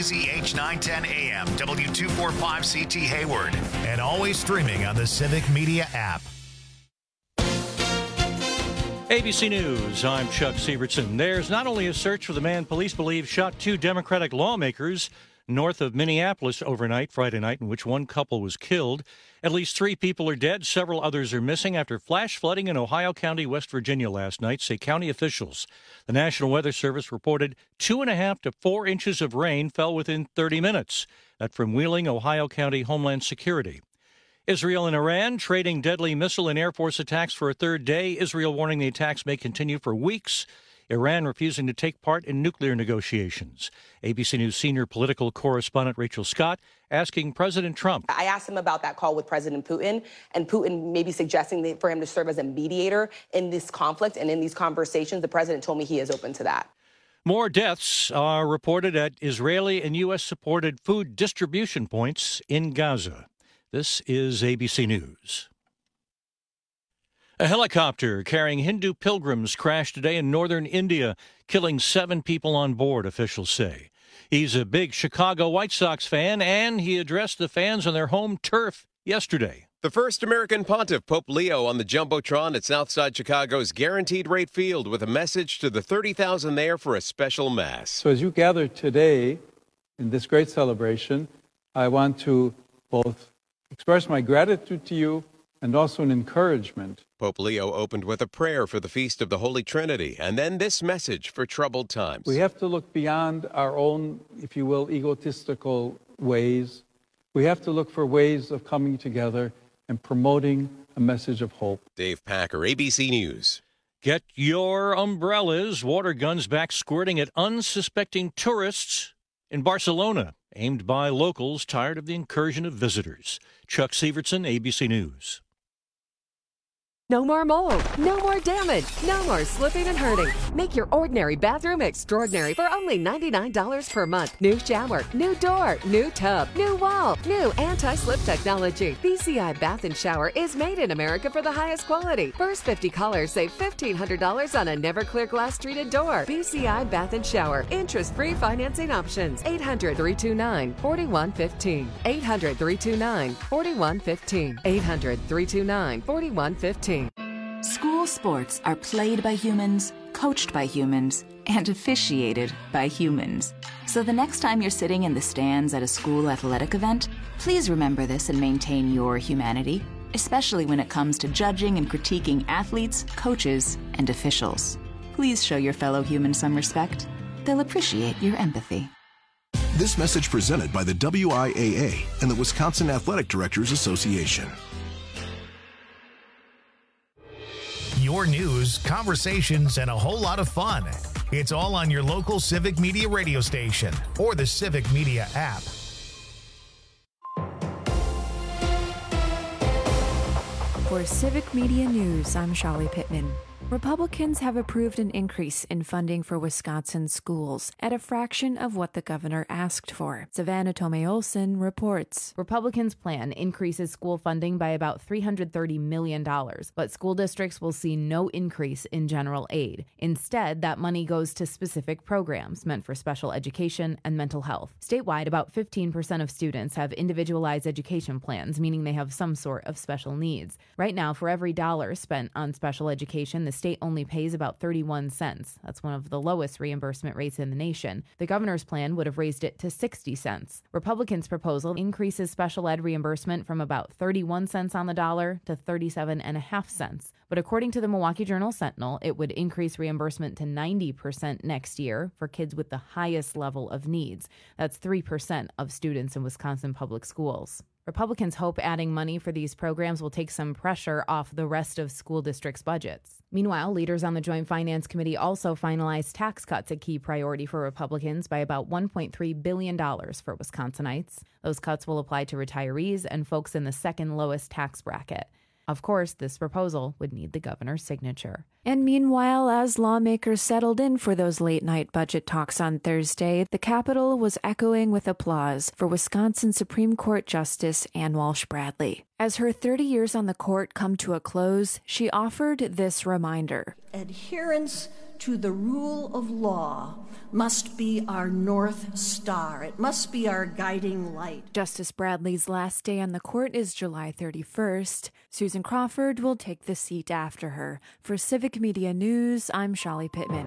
KTZH 910 AM, W245CT Hayward, and always streaming on the Civic Media app. ABC News, I'm Chuck Sievertson. There's not only a search for the man police believe shot two Democratic lawmakers north of Minneapolis overnight, Friday night, in which one couple was killed. At least 3 people are dead. Several others are missing after flash flooding in Ohio County, West Virginia last night, say county officials. The National Weather Service reported 2.5 to 4 inches of rain fell within 30 minutes. That from Wheeling, Ohio County Homeland Security. Israel and Iran trading deadly missile and Air Force attacks for a third day. Israel warning the attacks may continue for weeks. Iran refusing to take part in nuclear negotiations. ABC News senior political correspondent Rachel Scott asking President Trump. I asked him about that call with President Putin, and Putin maybe suggesting for him to serve as a mediator in this conflict and in these conversations. The president told me he is open to that. More deaths are reported at Israeli and U.S.-supported food distribution points in Gaza. This is ABC News. A helicopter carrying Hindu pilgrims crashed today in northern India, killing 7 people on board, officials say. He's a big Chicago White Sox fan, and he addressed the fans on their home turf yesterday. The first American pontiff, Pope Leo, on the Jumbotron at Southside Chicago's Guaranteed Rate Field with a message to the 30,000 there for a special mass. So as you gather today in this great celebration, I want to both express my gratitude to you and also an encouragement. Pope Leo opened with a prayer for the Feast of the Holy Trinity, and then this message for troubled times. We have to look beyond our own, if you will, egotistical ways. We have to look for ways of coming together and promoting a message of hope. Dave Packer, ABC News. Get your umbrellas. Water guns back squirting at unsuspecting tourists in Barcelona, aimed by locals tired of the incursion of visitors. Chuck Sievertson, ABC News. No more mold, no more damage, no more slipping and hurting. Make your ordinary bathroom extraordinary for only $99 per month. New shower, new door, new tub, new wall, new anti-slip technology. BCI Bath and Shower is made in America for the highest quality. First 50 callers save $1,500 on a Never-Clear glass treated door. BCI Bath and Shower. Interest-free financing options. 800-329-4115. 800-329-4115. 800-329-4115. School sports are played by humans, coached by humans, and officiated by humans. So the next time you're sitting in the stands at a school athletic event, please remember this and maintain your humanity, especially when it comes to judging and critiquing athletes, coaches, and officials. Please show your fellow humans some respect. They'll appreciate your empathy. This message presented by the WIAA and the Wisconsin Athletic Directors Association. Your news, conversations, and a whole lot of fun. It's all on your local Civic Media radio station or the Civic Media app. For Civic Media News, I'm Shali Pittman. Republicans have approved an increase in funding for Wisconsin schools at a fraction of what the governor asked for. Savannah Tomei-Olsen reports. Republicans' plan increases school funding by about $330 million, but school districts will see no increase in general aid. Instead, that money goes to specific programs meant for special education and mental health. Statewide, about 15% of students have individualized education plans, meaning they have some sort of special needs. Right now, for every dollar spent on special education, the state only pays about 31 cents. That's one of the lowest reimbursement rates in the nation. The governor's plan would have raised it to 60 cents. Republicans' proposal increases special ed reimbursement from about 31 cents on the dollar to 37.5 cents. But according to the Milwaukee Journal-Sentinel, it would increase reimbursement to 90% next year for kids with the highest level of needs. That's 3% of students in Wisconsin public schools. Republicans hope adding money for these programs will take some pressure off the rest of school districts' budgets. Meanwhile, leaders on the Joint Finance Committee also finalized tax cuts, a key priority for Republicans, by about $1.3 billion for Wisconsinites. Those cuts will apply to retirees and folks in the second lowest tax bracket. Of course, this proposal would need the governor's signature. And meanwhile, as lawmakers settled in for those late-night budget talks on Thursday, the Capitol was echoing with applause for Wisconsin Supreme Court Justice Ann Walsh Bradley. As her 30 years on the court come to a close, she offered this reminder. Adherence to the rule of law must be our North Star. It must be our guiding light. Justice Bradley's last day on the court is July 31st. Susan Crawford will take the seat after her. For Civic Media News, I'm Shali Pittman.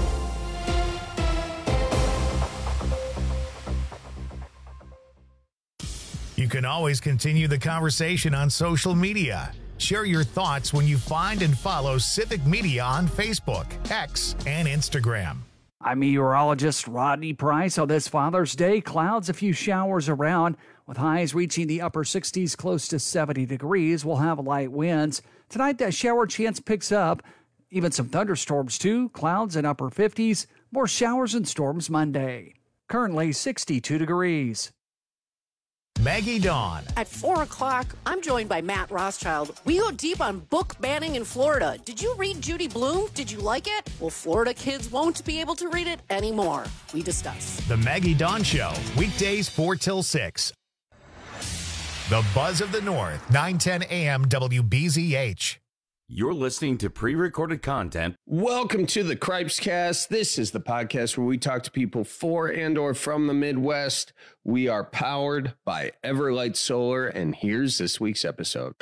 You can always continue the conversation on social media. Share your thoughts when you find and follow Civic Media on Facebook, X, and Instagram. I'm meteorologist Rodney Price. On this Father's Day, clouds, a few showers around, with highs reaching the upper 60s, close to 70 degrees. We'll have light winds. Tonight, that shower chance picks up. Even some thunderstorms, too. Clouds in upper 50s. More showers and storms Monday. Currently 62 degrees. Maggie Dawn. At 4 o'clock, I'm joined by Matt Rothschild. We go deep on book banning in Florida. Did you read Judy Blume? Did you like it? Well, Florida kids won't be able to read it anymore. We discuss. The Maggie Dawn Show, weekdays 4 till 6. The Buzz of the North, 9:10 a.m. WBZH. You're listening to pre-recorded content. Welcome to the Cripes Cast. This is the podcast where we talk to people for and or from the Midwest. We are powered by Everlight Solar, and here's this week's episode.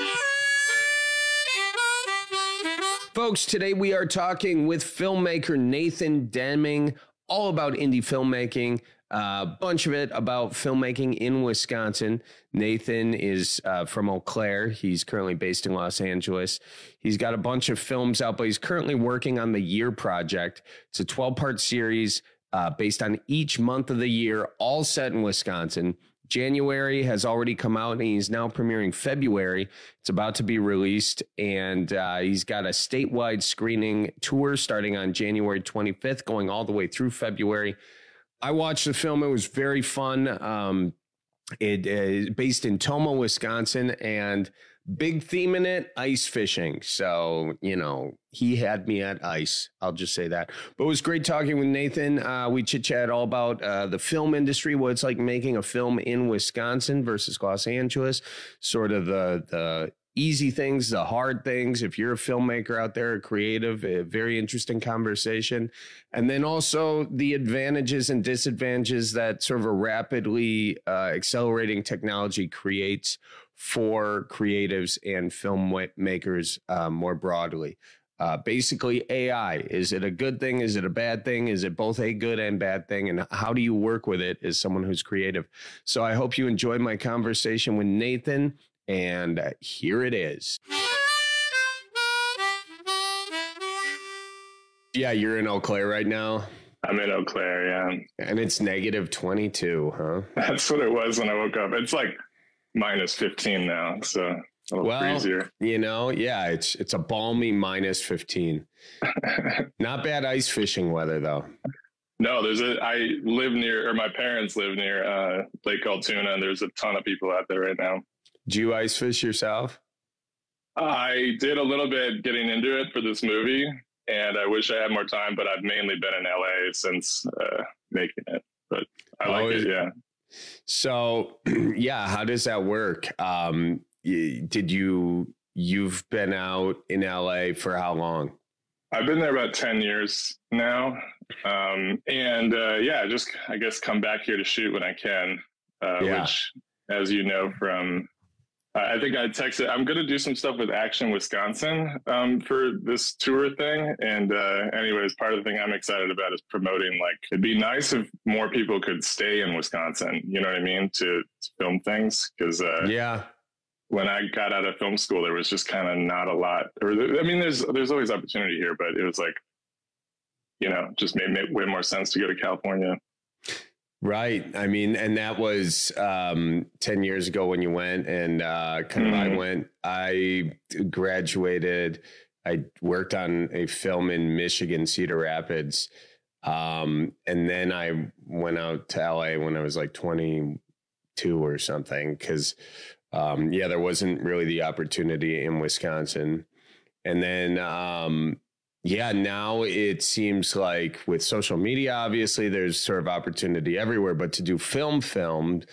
Folks, today we are talking with filmmaker Nathan Deming, all about indie filmmaking. A bunch of it about filmmaking in Wisconsin. Nathan is from Eau Claire. He's currently based in Los Angeles. He's got a bunch of films out, but he's currently working on the Year Project. It's a 12-part series based on each month of the year, all set in Wisconsin. January has already come out, and he's now premiering February. It's about to be released, and he's got a statewide screening tour starting on January 25th, going all the way through February. I watched the film. It was very fun. It is based in Tomah, Wisconsin, and big theme in it, ice fishing. So, you know, he had me at ice. I'll just say that. But it was great talking with Nathan. We chit-chat all about the film industry, what it's like making a film in Wisconsin versus Los Angeles, sort of the easy things, the hard things. If you're a filmmaker out there, a creative, a very interesting conversation. And then also the advantages and disadvantages that sort of a rapidly accelerating technology creates for creatives and filmmakers more broadly. Basically, AI, is it a good thing? Is it a bad thing? Is it both a good and bad thing? And how do you work with it as someone who's creative? So I hope you enjoyed my conversation with Nathan. And here it is. Yeah, you're in Eau Claire right now. I'm in Eau Claire, yeah. And it's negative 22, huh? That's what it was when I woke up. It's like minus 15 now, so a little freezier. You know, yeah, it's a balmy minus 15. Not bad ice fishing weather, though. No, I live near, or my parents live near Lake Altoona, and there's a ton of people out there right now. Do you ice fish yourself? I did a little bit getting into it for this movie, and I wish I had more time, but I've mainly been in LA since making it. But I like it, yeah. So, yeah, how does that work? You've been out in LA for how long? I've been there about 10 years now. Just, I guess, come back here to shoot when I can, which, as you know from... I think I texted, I'm going to do some stuff with Action Wisconsin for this tour thing. And anyways, part of the thing I'm excited about is promoting, like, it'd be nice if more people could stay in Wisconsin, you know what I mean, to film things. Because when I got out of film school, there was just kind of not a lot. There's always opportunity here, but it was like, you know, just made way more sense to go to California. Right. I mean, and that was 10 years ago when you went, and I went. I graduated. I worked on a film in Michigan, Cedar Rapids. And then I went out to LA when I was like 22 or something, because, there wasn't really the opportunity in Wisconsin. And then, now it seems like with social media, obviously there's sort of opportunity everywhere, but to do filmed,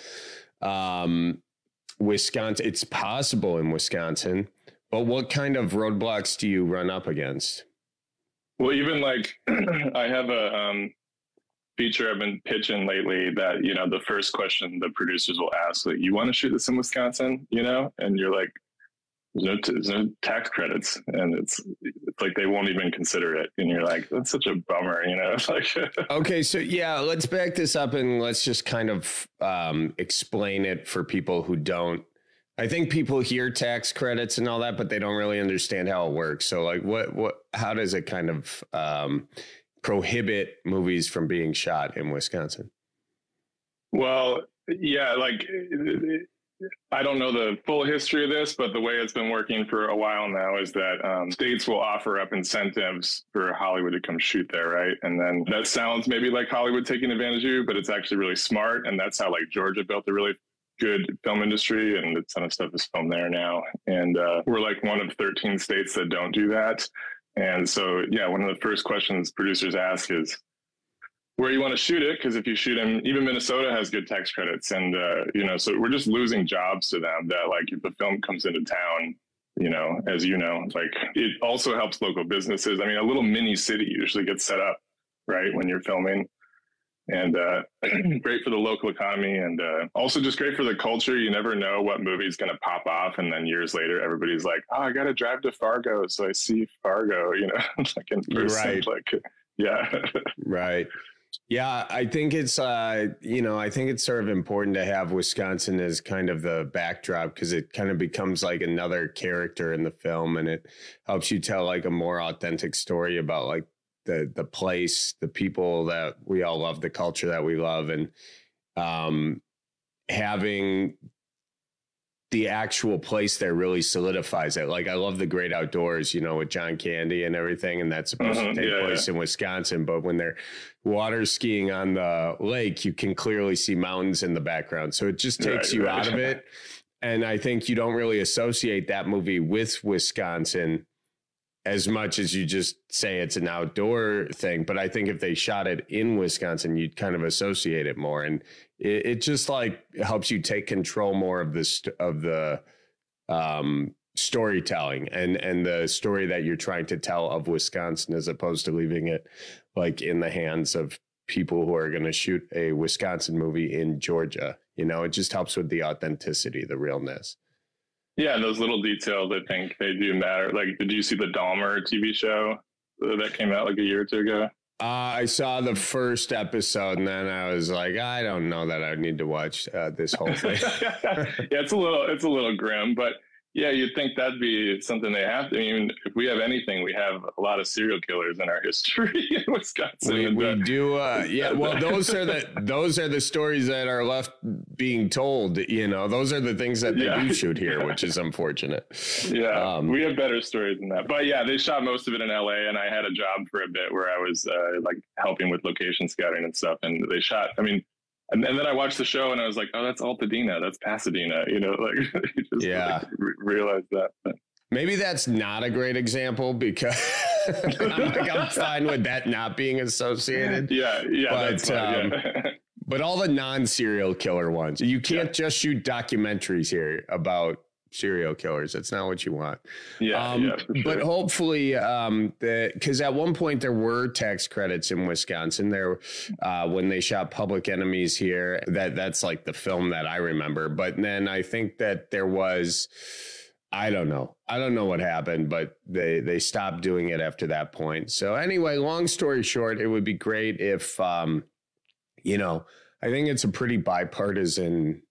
Wisconsin, it's possible in Wisconsin, but what kind of roadblocks do you run up against? Well, even like I have a feature I've been pitching lately that, you know, the first question the producers will ask, like, you want to shoot this in Wisconsin, you know? And you're like, there's no tax credits. And it's like they won't even consider it. And you're like, that's such a bummer, you know? It's like, okay, so yeah, let's back this up and let's just kind of explain it for people who don't. I think people hear tax credits and all that, but they don't really understand how it works. So like how does it kind of prohibit movies from being shot in Wisconsin? Well, yeah, like I don't know the full history of this, but the way it's been working for a while now is that states will offer up incentives for Hollywood to come shoot there, right? And then that sounds maybe like Hollywood taking advantage of you, but it's actually really smart. And that's how like Georgia built a really good film industry, and a ton of stuff is filmed there now. And we're like one of 13 states that don't do that. And so, yeah, one of the first questions producers ask is where you want to shoot it, because if you shoot in, even Minnesota has good tax credits, and you know, so we're just losing jobs to them. That like if the film comes into town, you know, as you know, like it also helps local businesses. I mean, a little mini city usually gets set up right when you're filming, and great for the local economy, and also just great for the culture. You never know what movie is going to pop off, and then years later, everybody's like, "Oh, I got to drive to Fargo, so I see Fargo," you know, like in person, right? Like, yeah, right. Yeah, I think it's, you know, I think it's sort of important to have Wisconsin as kind of the backdrop, because it kind of becomes like another character in the film, and it helps you tell like a more authentic story about like the place, the people that we all love, the culture that we love, and having the actual place there really solidifies it. Like I love The Great Outdoors, you know, with John Candy and everything, and that's supposed to take place in Wisconsin. But when they're water skiing on the lake, you can clearly see mountains in the background. So it just takes you out of it. And I think you don't really associate that movie with Wisconsin as much as you just say it's an outdoor thing. But I think if they shot it in Wisconsin, you'd kind of associate it more. And it just like helps you take control more of the storytelling and the story that you're trying to tell of Wisconsin, as opposed to leaving it like in the hands of people who are going to shoot a Wisconsin movie in Georgia. You know, it just helps with the authenticity, the realness. Yeah, those little details, I think they do matter. Like, did you see the Dahmer TV show that came out like a year or two ago? I saw the first episode, and then I was like, I don't know that I need to watch this whole thing. Yeah, it's a little grim, but yeah, you'd think that'd be something they have to. I mean, if we have anything, we have a lot of serial killers in our history in Wisconsin. We do. Yeah. Well, those are the stories that are left being told. You know, those are the things that they do shoot here, which is unfortunate. Yeah, we have better stories than that. But yeah, they shot most of it in LA, and I had a job for a bit where I was like helping with location scouting and stuff. And they shot. I mean. And then I watched the show and I was like, oh, that's Altadena. That's Pasadena. You know, like, you just like, realize that. Maybe that's not a great example, because I'm fine with that not being associated. Yeah. But, that's fine, but all the non-serial killer ones, you can't just shoot documentaries here about serial killers. That's not what you want. For sure. But hopefully, because at one point there were tax credits in Wisconsin there when they shot Public Enemies here. That's like the film that I remember. But then I think that there was, I don't know what happened, but they stopped doing it after that point. So anyway, long story short, it would be great if, you know, I think it's a pretty bipartisan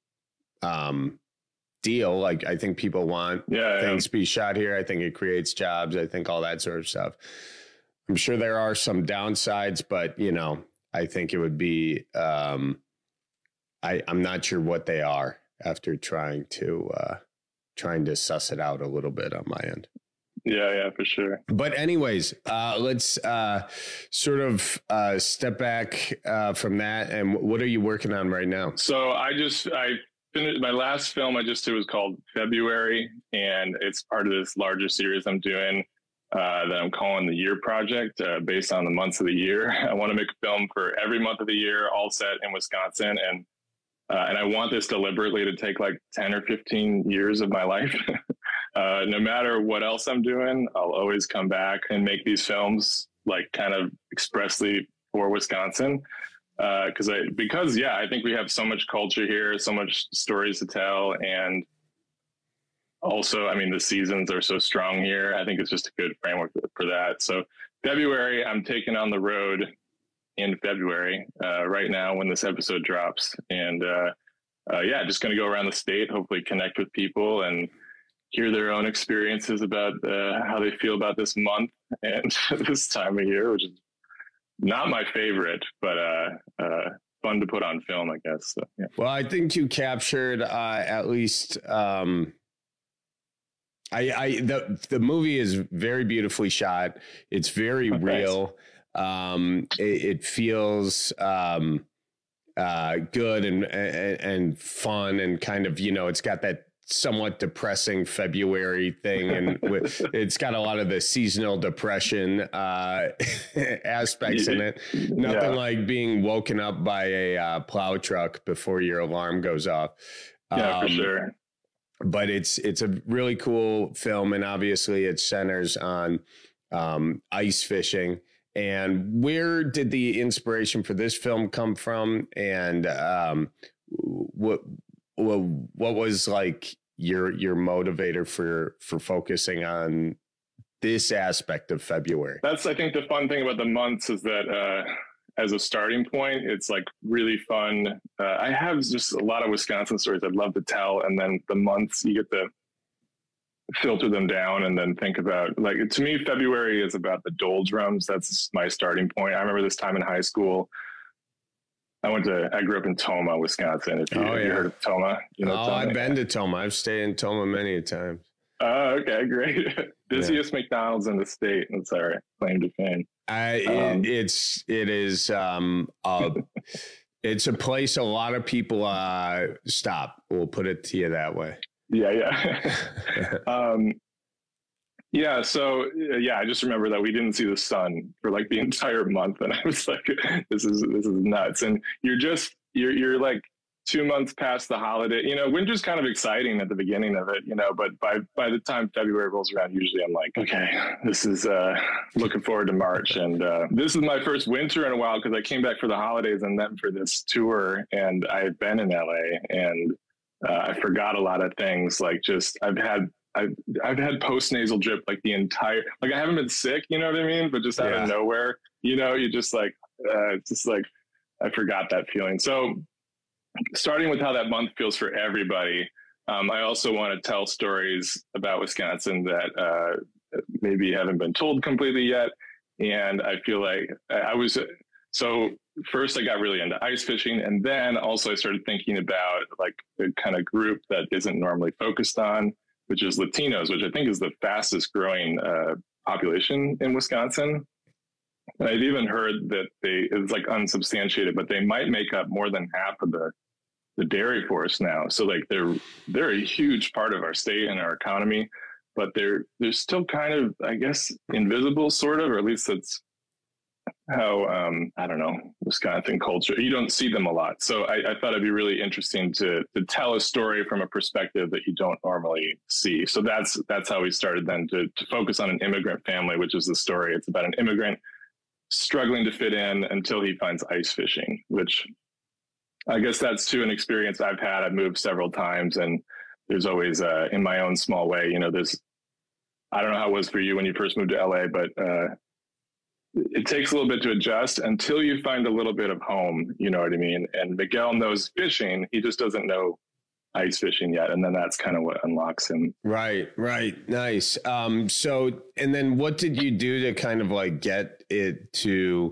deal. Like, I think people want things to be shot here. I think it creates jobs. I think all that sort of stuff. I'm sure there are some downsides, but you know, I think it would be, I'm not sure what they are after trying to suss it out a little bit on my end. Yeah, for sure. But anyways, let's sort of step back from that. And what are you working on right now? So I finished my last film I just did was called February, and it's part of this larger series I'm doing that I'm calling the Year Project, based on the months of the year. I want to make a film for every month of the year, all set in Wisconsin, and I want this deliberately to take like 10 or 15 years of my life. No matter what else I'm doing, I'll always come back and make these films like kind of expressly for Wisconsin. I think we have so much culture here, so much stories to tell. And also, I mean, the seasons are so strong here. I think it's just a good framework for that. So February, I'm taking on the road in February, right now when this episode drops. And just going to go around the state, hopefully connect with people and hear their own experiences about how they feel about this month and this time of year, which is not my favorite, but fun to put on film, I guess. So, yeah. Well, I think you captured at least the movie is very beautifully shot. It's very real. It feels good and fun, and kind of, it's got that somewhat depressing February thing, and it's got a lot of the seasonal depression aspects in it. Nothing like being woken up by a plow truck before your alarm goes off. For sure. But it's a really cool film, and obviously it centers on ice fishing. And where did the inspiration for this film come from? And what was like your motivator for focusing on this aspect of February? That's, I think, the fun thing about the months is that as a starting point, it's like really fun. I have just a lot of Wisconsin stories I'd love to tell. And then the months, you get to filter them down and then think about, like, to me, February is about the doldrums. That's my starting point. I remember this time in high school. I grew up in Tomah, Wisconsin. If you heard of Tomah, Tomah. I've been to Tomah. I've stayed in Tomah many times. Oh, okay, great. Busiest McDonald's in the state. That's our claim to fame. It's a place a lot of people stop. We'll put it to you that way. Yeah. So I just remember that we didn't see the sun for like the entire month, and I was like, this is nuts. And you're like 2 months past the holiday. Winter's kind of exciting at the beginning of it, but by the time February rolls around, usually I'm like, okay, this is looking forward to March. And this is my first winter in a while, because I came back for the holidays and then for this tour, and I've been in LA, and I forgot a lot of things. Like, just I've had post-nasal drip like the entire, like, I haven't been sick, you know what I mean? But just out of nowhere, you just like, I forgot that feeling. So starting with how that month feels for everybody, I also want to tell stories about Wisconsin that maybe haven't been told completely yet. And I feel like first I got really into ice fishing, and then also I started thinking about like the kind of group that isn't normally focused on, which is Latinos, which I think is the fastest growing population in Wisconsin. And I've even heard that it's like unsubstantiated, but they might make up more than half of the dairy force now. So like they're a huge part of our state and our economy, but they're still kind of, I guess, invisible sort of, or at least that's how, I don't know, Wisconsin culture, you don't see them a lot. So I thought it'd be really interesting to tell a story from a perspective that you don't normally see. So that's how we started then to focus on an immigrant family, which is the story. It's about an immigrant struggling to fit in until he finds ice fishing, which I guess that's too an experience I've had. I've moved several times, and there's always in my own small way, I don't know how it was for you when you first moved to LA, but it takes a little bit to adjust until you find a little bit of home, you know what I mean? And Miguel knows fishing. He just doesn't know ice fishing yet. And then that's kind of what unlocks him. Right. Nice. So, and then what did you do to kind of like get it to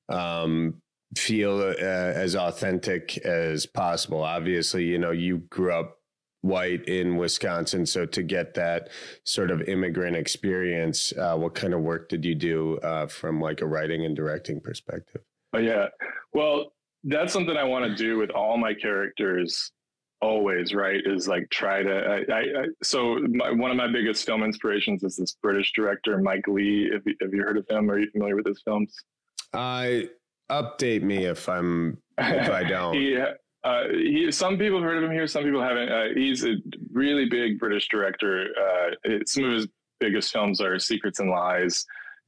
feel as authentic as possible? Obviously, you grew up white in Wisconsin. So to get that sort of immigrant experience, what kind of work did you do from like a writing and directing perspective? Oh, yeah. Well, that's something I want to do with all my characters always, right? Is like try to, one of my biggest film inspirations is this British director, Mike Leigh. Have you heard of him? Are you familiar with his films? Update me if I don't. Some people have heard of him here, some people haven't. He's a really big British director. Some of his biggest films are Secrets and Lies,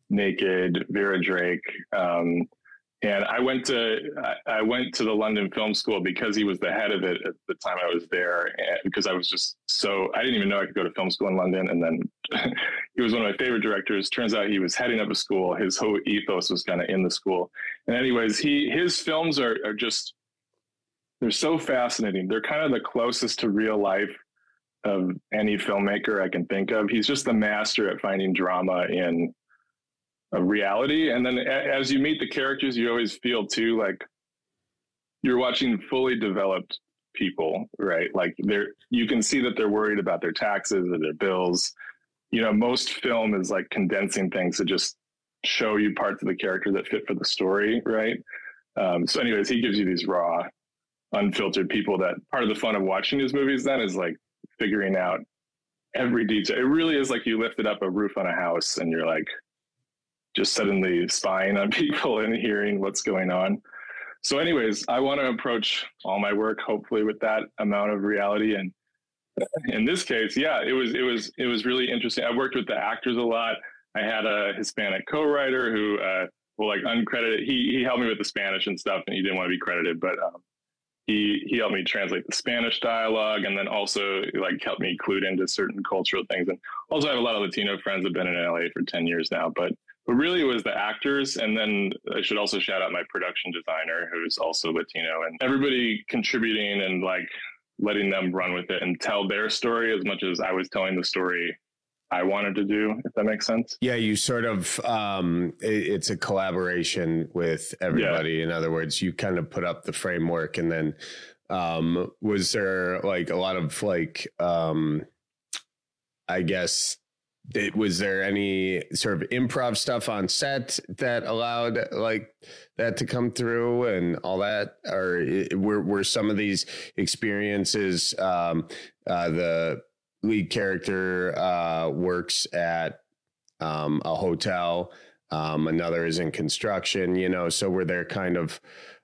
Naked, Vera Drake. And I went to the London Film School because he was the head of it at the time I was there, and because I was just I didn't even know I could go to film school in London. And then he was one of my favorite directors. Turns out he was heading up a school. His whole ethos was kind of in the school. And anyways, his films are just, they're so fascinating. They're kind of the closest to real life of any filmmaker I can think of. He's just the master at finding drama in a reality. And then as you meet the characters, you always feel too like you're watching fully developed people, right? Like you can see that they're worried about their taxes or their bills. You know, most film is like condensing things to just show you parts of the character that fit for the story, right? So anyways, he gives you these raw, unfiltered people that part of the fun of watching his movies then is like figuring out every detail. It really is like you lifted up a roof on a house and you're like just suddenly spying on people and hearing what's going on. So anyways, I want to approach all my work hopefully with that amount of reality. And in this case, yeah, it was really interesting. I worked with the actors a lot. I had a Hispanic co-writer who well, like uncredited. He helped me with the Spanish and stuff, and he didn't want to be credited, but he helped me translate the Spanish dialogue, and then also like helped me clued into certain cultural things. And also I have a lot of Latino friends that have been in LA for 10 years now, but really it was the actors. And then I should also shout out my production designer, who's also Latino, and everybody contributing and like letting them run with it and tell their story as much as I was telling the story I wanted to do, if that makes sense. Yeah, you sort of, it's a collaboration with everybody. Yeah. In other words, you kind of put up the framework, and then was there like a lot of like, I guess, was there any sort of improv stuff on set that allowed like that to come through and all that? Or were some of these experiences, the lead character works at a hotel, another is in construction, you know, so were there kind of,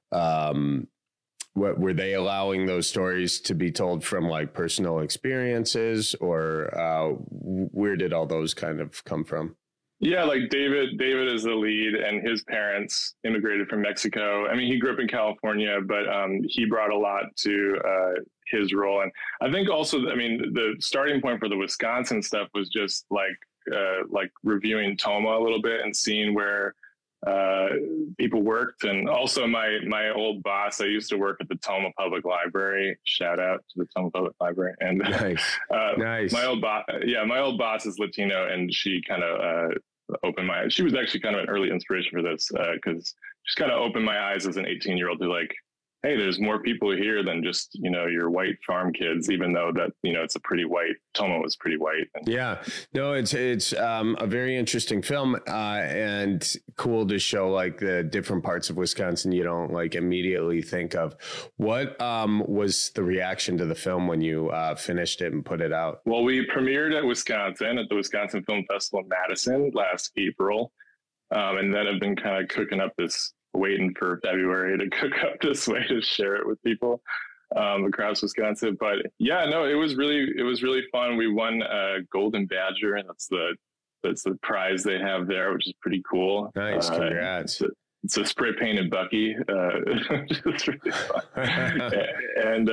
what were they allowing those stories to be told from like personal experiences, or where did all those kind of come from? Yeah, like David is the lead, and his parents immigrated from Mexico. I mean, he grew up in California, but he brought a lot to his role. And I think also, I mean, the starting point for the Wisconsin stuff was just like reviewing Toma a little bit and seeing where people worked. And also my old boss, I used to work at the Toma Public Library. Shout out to the Toma Public Library. And nice. My old boss is Latino, and she kind of opened my eyes. She was actually kind of an early inspiration for this, because she's kind of opened my eyes as an 18-year-old to like, hey, there's more people here than just, you know, your white farm kids, even though that, you know, it's a pretty white, Toma was pretty white. Yeah, no, it's a very interesting film, and cool to show like the different parts of Wisconsin you don't like immediately think of. What was the reaction to the film when you finished it and put it out? Well, we premiered at Wisconsin at the Wisconsin Film Festival in Madison last April. And then I've been kind of cooking up waiting for February to cook up this way to share it with people across Wisconsin. But yeah, no, it was really fun. We won a Golden Badger, and that's the prize they have there, which is pretty cool. Nice, congrats. It's a spray painted Bucky. It's really fun. And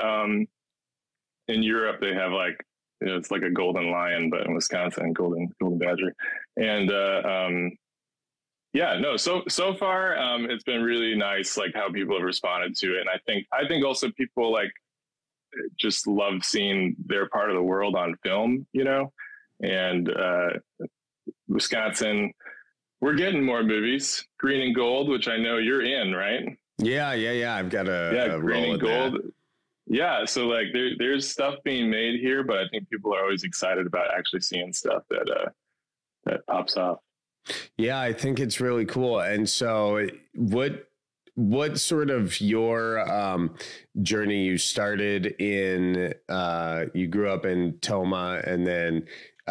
in Europe they have like, you know, it's like a golden lion, but in Wisconsin, golden badger. And yeah, no, so far it's been really nice, like how people have responded to it. And I think also people like just love seeing their part of the world on film, you know. And Wisconsin, we're getting more movies. Green and Gold, which I know you're in, right? Yeah. I've got a Green and Gold. That. Yeah, so like there's stuff being made here, but I think people are always excited about actually seeing stuff that pops off. Yeah, I think it's really cool. And so what sort of your journey? You started in, you grew up in Toma, and then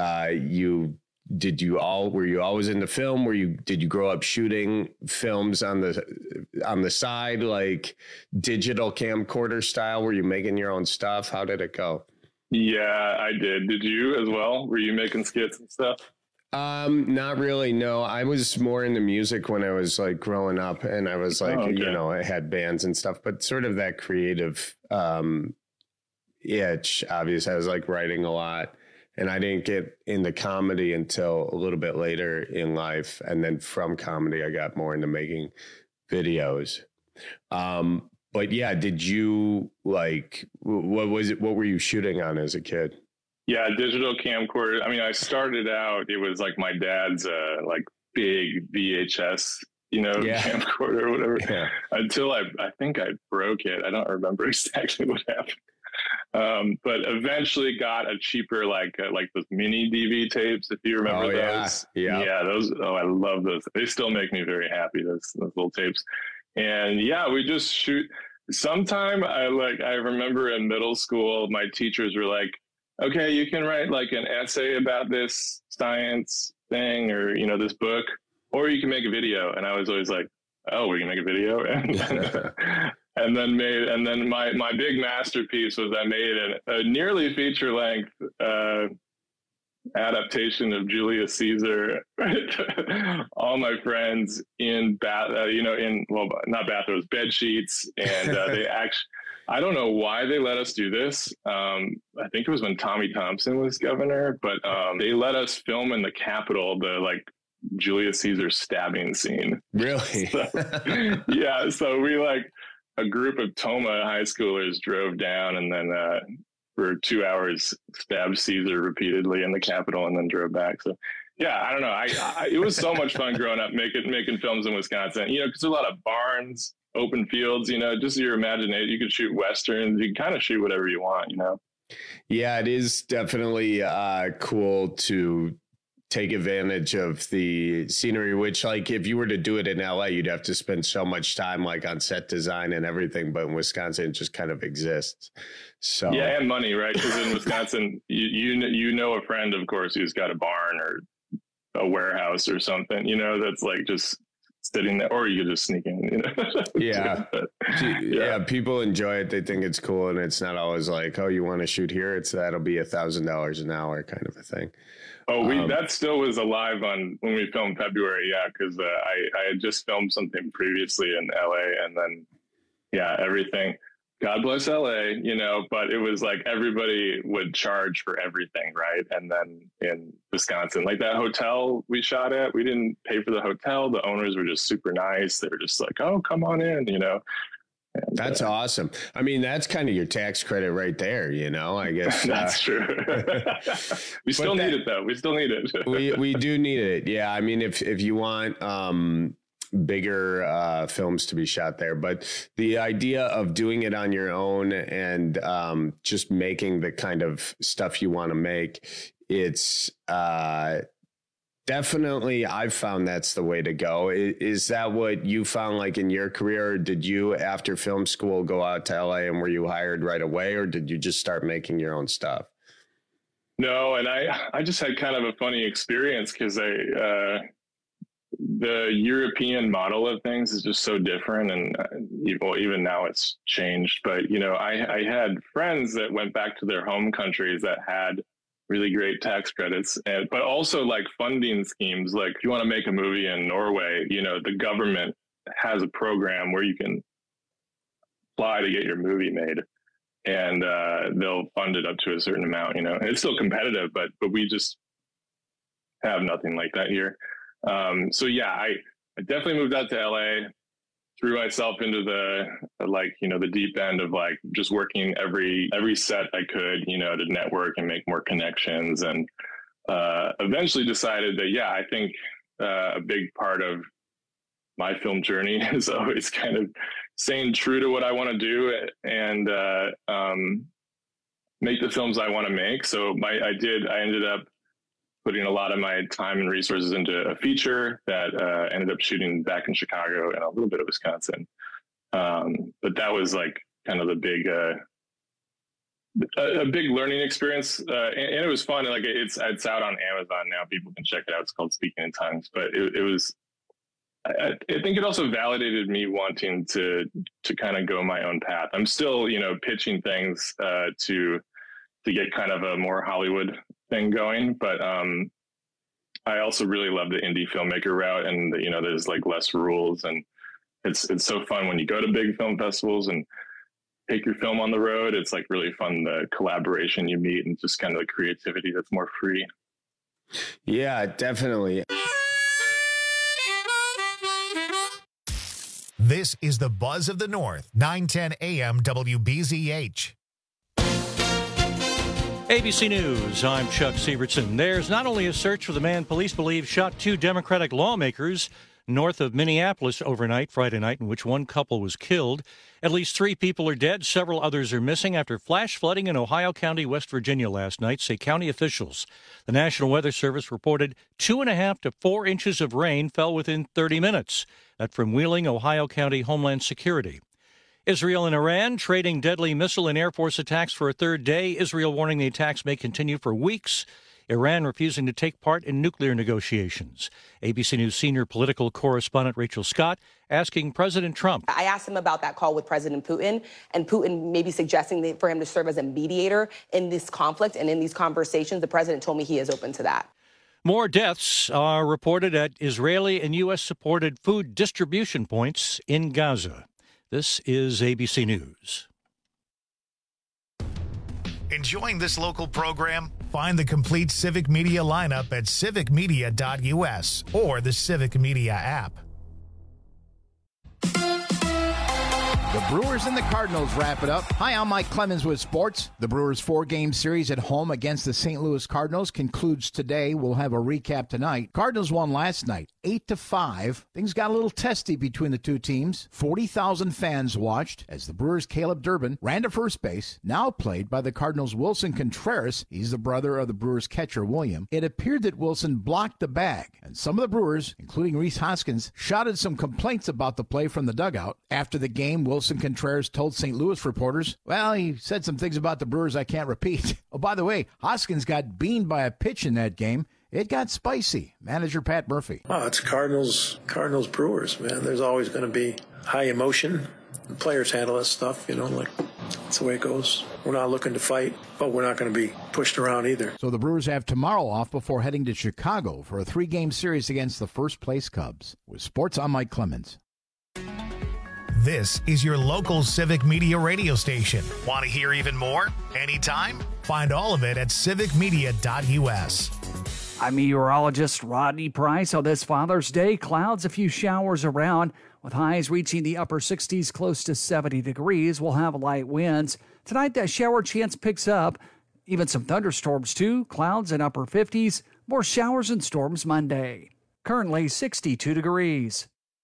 were you always into film? Did you grow up shooting films on the side, like digital camcorder style? Were you making your own stuff? How did it go? Yeah, I did. Did you as well? Were you making skits and stuff? Not really. No, I was more into music when I was like growing up, and I was like, I had bands and stuff, but sort of that creative itch. Obviously, I was like writing a lot, and I didn't get into comedy until a little bit later in life, and then from comedy, I got more into making videos. But yeah, did you like, what was it? What were you shooting on as a kid? Yeah, digital camcorder. I mean, I started out, it was like my dad's like big VHS, camcorder or whatever, until I think I broke it. I don't remember exactly what happened. But eventually got a cheaper, like those mini DV tapes, if you remember those. Yeah, those. Oh, I love those. They still make me very happy, those little tapes. And yeah, we just shoot. Sometime I remember in middle school, my teachers were like, okay, you can write like an essay about this science thing or, this book, or you can make a video. And I was always like, oh, we can make a video. And then my big masterpiece was I made a nearly feature length adaptation of Julius Caesar. All my friends in not bathrooms, bed sheets. And they actually, I don't know why they let us do this. I think it was when Tommy Thompson was governor, but they let us film in the Capitol, the Julius Caesar stabbing scene. Really? So we a group of Toma high schoolers drove down and then for 2 hours stabbed Caesar repeatedly in the Capitol and then drove back. So yeah, I don't know. It was so much fun growing up making films in Wisconsin, because there's a lot of barns, open fields, just your imagination. You could shoot Westerns, you can kind of shoot whatever you want, Yeah, it is definitely cool to take advantage of the scenery, which if you were to do it in LA, you'd have to spend so much time on set design and everything. But in Wisconsin, it just kind of exists. So yeah, and money, right? Because in Wisconsin, you know a friend, of course, who's got a barn or a warehouse or something, that's just sitting there, or you could just sneak in, Yeah. Yeah. People enjoy it. They think it's cool. And it's not always like, oh, you want to shoot here? That'll be $1,000 an hour kind of a thing. Oh, that still was alive on when we filmed February. Yeah. Cause I had just filmed something previously in LA and then, everything. God bless LA, but it was everybody would charge for everything, right? And then in Wisconsin, that hotel we shot at, we didn't pay for the hotel. The owners were just super nice. They were just like, oh, come on in, And, that's awesome. I mean, that's kind of your tax credit right there, I guess. That's true. We still need it, though. We still need it. we do need it. Yeah. I mean, if you want bigger films to be shot there, but the idea of doing it on your own and just making the kind of stuff you want to make, it's definitely, I've found that's the way to go. Is that what you found in your career? Or did you, after film school, go out to LA and were you hired right away, or did you just start making your own stuff? No, and I just had kind of a funny experience because the European model of things is just so different. And even now it's changed. But, I had friends that went back to their home countries that had really great tax credits, but also funding schemes. If you want to make a movie in Norway, the government has a program where you can apply to get your movie made and they'll fund it up to a certain amount, and it's still competitive, but we just have nothing like that here. So yeah, I definitely moved out to LA, threw myself into the the deep end of just working every set I could, to network and make more connections, and eventually decided that I think a big part of my film journey is always kind of staying true to what I want to do and make the films I want to make. So I ended up putting a lot of my time and resources into a feature that ended up shooting back in Chicago and a little bit of Wisconsin. But that was kind of the big, a big learning experience. And it was fun. It's out on Amazon now. People can check it out. It's called Speaking in Tongues, but it was, I think it also validated me wanting to kind of go my own path. I'm still, pitching things to get kind of a more Hollywood thing going, but I also really love the indie filmmaker route, and there's like less rules, and it's so fun when you go to big film festivals and take your film on the road. It's like really fun, the collaboration you meet and just kind of the creativity that's more free. Yeah, definitely. This is the Buzz of the North, 910 AM WBZH. ABC News, I'm Chuck Sievertson. There's not only a search for the man police believe shot 2 Democratic lawmakers north of Minneapolis overnight, Friday night, in which one couple was killed. At least 3 people are dead. Several others are missing after flash flooding in Ohio County, West Virginia last night, say county officials. The National Weather Service reported 2.5 to 4 inches of rain fell within 30 minutes. That from Wheeling, Ohio County Homeland Security. Israel and Iran trading deadly missile and Air Force attacks for a third day. Israel warning the attacks may continue for weeks. Iran refusing to take part in nuclear negotiations. ABC News senior political correspondent Rachel Scott asking President Trump. I asked him about that call with President Putin, and Putin maybe suggesting for him to serve as a mediator in this conflict and in these conversations. The president told me he is open to that. More deaths are reported at Israeli and U.S.-supported food distribution points in Gaza. This is ABC News. Enjoying this local program? Find the complete Civic Media lineup at civicmedia.us or the Civic Media app. The Brewers and the Cardinals wrap it up. Hi, I'm Mike Clemens with sports. The Brewers' 4-game series at home against the St. Louis Cardinals concludes today. We'll have a recap tonight. Cardinals won last night, 8-5. Things got a little testy between the two teams. 40,000 fans watched as the Brewers' Caleb Durbin ran to first base, now played by the Cardinals' Wilson Contreras. He's the brother of the Brewers' catcher, William. It appeared that Wilson blocked the bag, and some of the Brewers, including Rhys Hoskins, shouted some complaints about the play from the dugout. After the game, Wilson Contreras told St. Louis reporters, well, he said some things about the Brewers I can't repeat. Oh, by the way, Hoskins got beamed by a pitch in that game. It got spicy. Manager Pat Murphy. Oh, it's Cardinals Brewers, man. There's always going to be high emotion. The players handle that stuff, that's the way it goes. We're not looking to fight, but we're not going to be pushed around either. So the Brewers have tomorrow off before heading to Chicago for a 3-game series against the first-place Cubs. With sports, I'm Mike Clemens. This is your local Civic Media radio station. Want to hear even more? Anytime? Find all of it at civicmedia.us. I'm meteorologist Rodney Price. On this Father's Day, clouds, a few showers around, with highs reaching the upper 60s, close to 70 degrees. We'll have light winds. Tonight, that shower chance picks up. Even some thunderstorms, too. Clouds in upper 50s. More showers and storms Monday. Currently 62 degrees.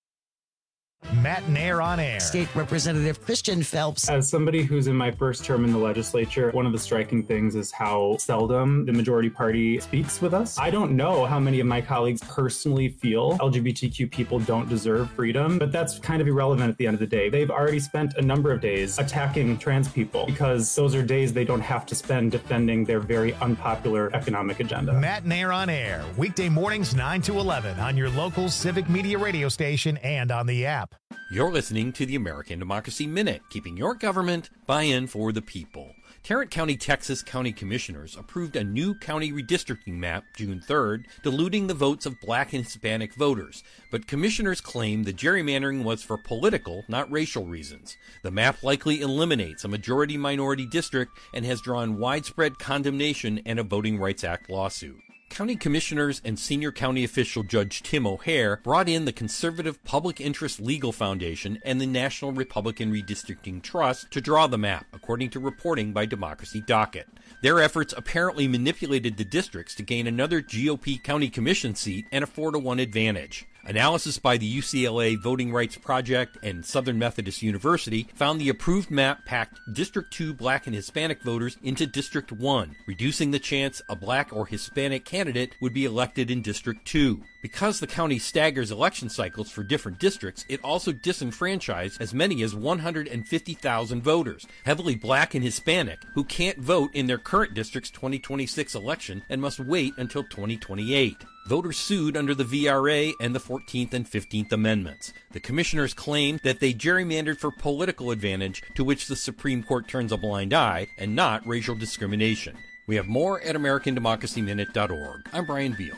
Matt Nair on air. State Representative Christian Phelps. As somebody who's in my first term in the legislature, one of the striking things is how seldom the majority party speaks with us. I don't know how many of my colleagues personally feel LGBTQ people don't deserve freedom, but that's kind of irrelevant at the end of the day. They've already spent a number of days attacking trans people because those are days they don't have to spend defending their very unpopular economic agenda. Matt Nair on air, weekday mornings 9 to 11 on your local Civic Media radio station and on the app. You're listening to the American Democracy Minute, keeping your government buy-in for the people. Tarrant County, Texas County Commissioners approved a new county redistricting map June 3rd, diluting the votes of Black and Hispanic voters. But commissioners claim the gerrymandering was for political, not racial reasons. The map likely eliminates a majority-minority district and has drawn widespread condemnation and a Voting Rights Act lawsuit. County commissioners and senior county official Judge Tim O'Hare brought in the Conservative Public Interest Legal Foundation and the National Republican Redistricting Trust to draw the map, according to reporting by Democracy Docket. Their efforts apparently manipulated the districts to gain another GOP county commission seat and a 4-1 advantage. Analysis by the UCLA Voting Rights Project and Southern Methodist University found the approved map packed District 2 Black and Hispanic voters into District 1, reducing the chance a Black or Hispanic candidate would be elected in District 2. Because the county staggers election cycles for different districts, it also disenfranchised as many as 150,000 voters, heavily Black and Hispanic, who can't vote in their current district's 2026 election and must wait until 2028. Voters sued under the VRA and the 14th and 15th Amendments. The commissioners claim that they gerrymandered for political advantage, to which the Supreme Court turns a blind eye, and not racial discrimination. We have more at AmericanDemocracyMinute.org. I'm Brian Beal.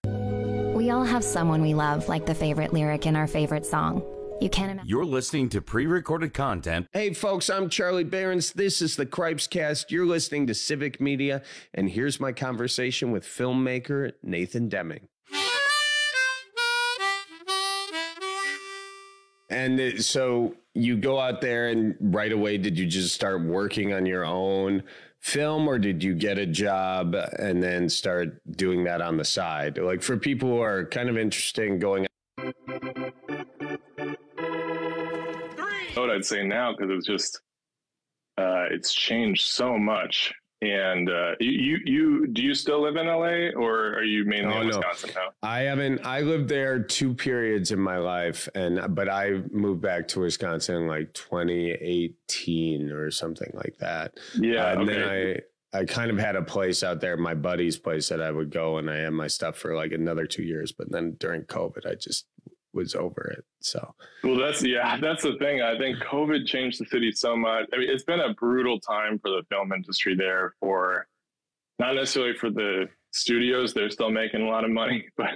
We all have someone we love, like the favorite lyric in our favorite song. You can't imagine. You're listening to pre-recorded content. Hey, folks, I'm Charlie Behrens. This is the Cripescast. You're listening to Civic Media, and here's my conversation with filmmaker Nathan Deming. And so you go out there, and right away, did you just start working on your own film, or did you get a job and then start doing that on the side? Like, for people who are kind of interested in going. What I'd say now, because it's just it's changed so much. And you do you still live in LA, or are you mainly in Wisconsin now? I haven't. I lived there 2 periods in my life, but I moved back to Wisconsin in like 2018 or something like that. Yeah, and okay. then I kind of had a place out there, my buddy's place, that I would go, and I had my stuff for like another 2 years. But then during COVID, I just was over it. So, well, that's the thing. I think COVID changed the city so much. I mean, it's been a brutal time for the film industry there, for not necessarily for the studios. They're still making a lot of money, but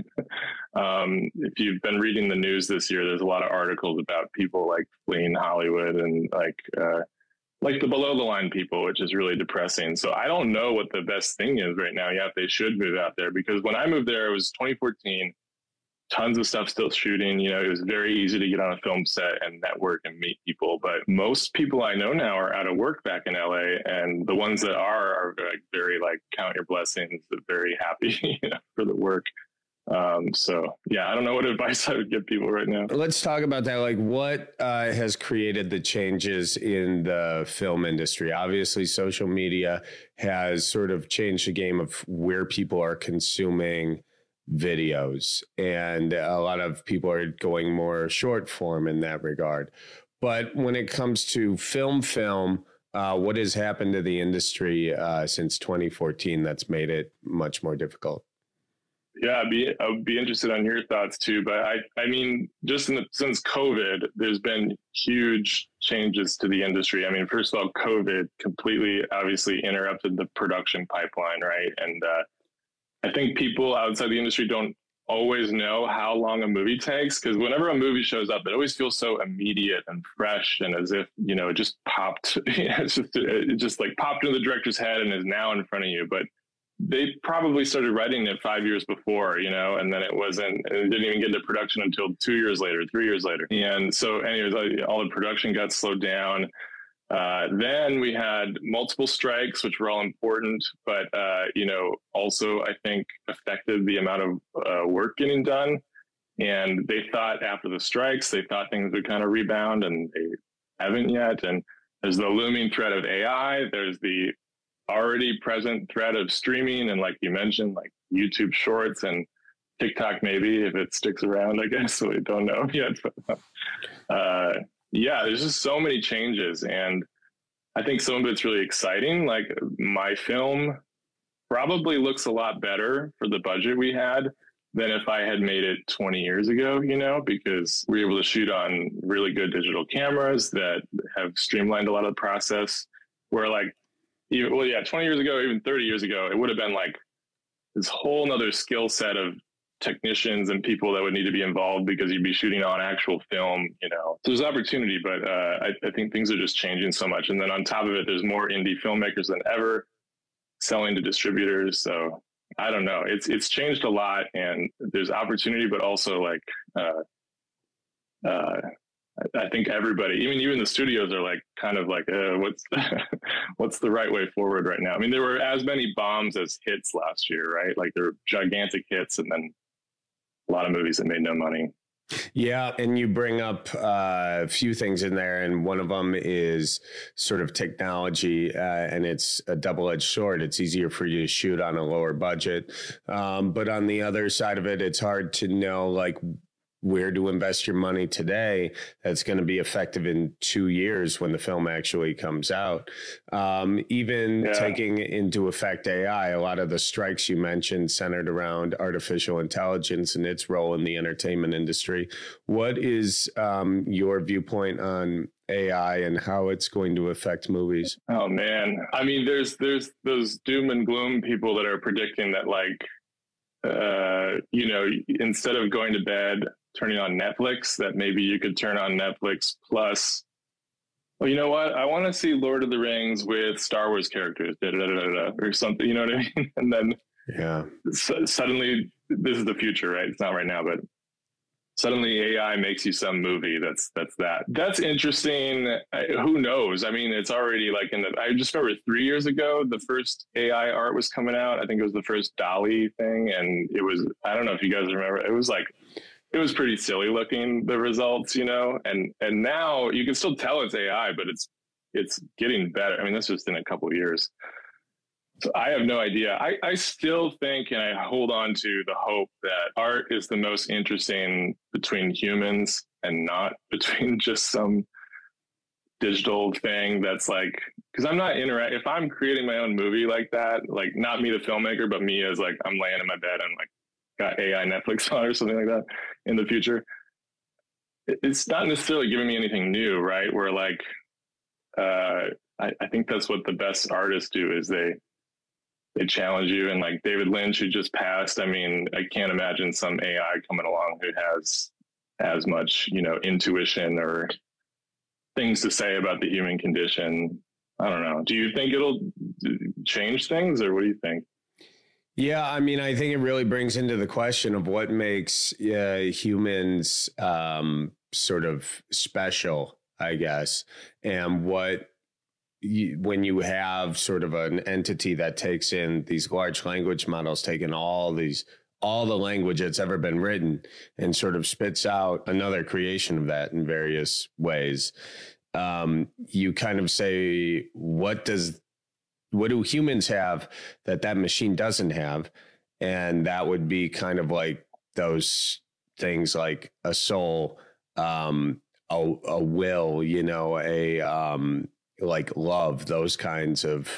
if you've been reading the news this year, there's a lot of articles about people like fleeing Hollywood and like the below the line people, which is really depressing. So I don't know what the best thing is right now. Yeah, they should move out there, because when I moved there, it was 2014. Tons of stuff still shooting. You know, it was very easy to get on a film set and network and meet people. But most people I know now are out of work back in LA, and the ones that are very like count your blessings, very happy for the work. So yeah, I don't know what advice I would give people right now. Let's talk about that. Like, what has created the changes in the film industry? Obviously, social media has sort of changed the game of where people are consuming videos, and a lot of people are going more short form in that regard. But when it comes to film, what has happened to the industry since 2014 that's made it much more difficult? Yeah, I'd be interested on your thoughts too. But I mean, just since COVID, there's been huge changes to the industry. I mean, first of all, COVID completely, obviously, interrupted the production pipeline, right? And I think people outside the industry don't always know how long a movie takes, because whenever a movie shows up, it always feels so immediate and fresh, and as if, it just popped, it just like popped into the director's head and is now in front of you. But they probably started writing it 5 years before, and then it didn't even get into production until 2 years later, 3 years later. And so anyways, all the production got slowed down. Then we had multiple strikes, which were all important, but, also I think affected the amount of work getting done. And they thought after the strikes, things would kind of rebound, and they haven't yet. And there's the looming threat of AI. There's the already present threat of streaming. And like you mentioned, like YouTube Shorts and TikTok, maybe if it sticks around, I guess. So we don't know yet. Yeah, there's just so many changes, and I think some of it's really exciting. Like, my film probably looks a lot better for the budget we had than if I had made it 20 years ago, because we were able to shoot on really good digital cameras that have streamlined a lot of the process, where 20 years ago, even 30 years ago, it would have been like this whole nother skill set of technicians and people that would need to be involved, because you'd be shooting on actual film, So there's opportunity, but I think things are just changing so much. And then on top of it, there's more indie filmmakers than ever selling to distributors. So I don't know. It's changed a lot, and there's opportunity, but also I think everybody, even the studios, are what's the right way forward right now? I mean, there were as many bombs as hits last year, right? Like, there were gigantic hits, and then a lot of movies that made no money. Yeah, and you bring up a few things in there, and one of them is sort of technology, and it's a double-edged sword. It's easier for you to shoot on a lower budget, but on the other side of it, it's hard to know where to invest your money today that's going to be effective in 2 years when the film actually comes out. Taking into effect AI, a lot of the strikes you mentioned centered around artificial intelligence and its role in the entertainment industry. What is your viewpoint on AI and how it's going to affect movies? Oh, man. I mean, there's those doom and gloom people that are predicting that instead of going to bed, turning on Netflix, that maybe you could turn on Netflix plus, well, you know what? I want to see Lord of the Rings with Star Wars characters, or something, you know what I mean? And then suddenly, this is the future, right? It's not right now, but suddenly AI makes you some movie that's interesting. Who knows? I mean, it's already like I just remember 3 years ago, the first AI art was coming out. I think it was the first DALL-E thing. And it was, I don't know if you guys remember, it was pretty silly looking, the results, and now you can still tell it's AI, but it's getting better. I mean, that's just in a couple of years. So I have no idea. I still think, and I hold on to the hope that art is the most interesting between humans and not between just some digital thing that's like, because I'm not if I'm creating my own movie like that, like not me the filmmaker, but me as like I'm laying in my bed and like got AI Netflix on or something like that in the future, it's not necessarily giving me anything new, right? Where like, I think that's what the best artists do is they challenge you. And like David Lynch, who just passed, I mean, I can't imagine some AI coming along who has as much, intuition or things to say about the human condition. I don't know. Do you think it'll change things, or what do you think? Yeah, I mean, I think it really brings into the question of what makes humans sort of special, I guess, and when you have sort of an entity that takes in these large language models, taking all the language that's ever been written and sort of spits out another creation of that in various ways. You kind of say, what do humans have that machine doesn't have? And that would be kind of like those things like a soul, a will, like love, those kinds of